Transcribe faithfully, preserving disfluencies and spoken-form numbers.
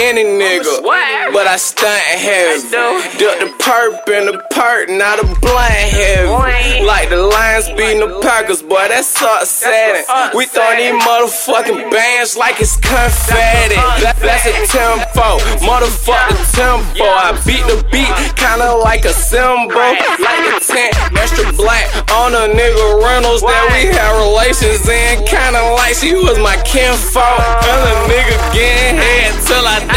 any nigga, but I stunt heavy. Duck the perp in the perk, not a blunt heavy. Like the Lions beating the Packers, boy, that's upsetting. We throw these motherfucking bands like it's confetti. That's a tempo, motherfuck the tempo. I beat the beat, kinda like a cymbal. Like a tent, extra black on a nigga Reynolds that we had relations in. Kinda like she was my kinfolk. And a nigga getting head till I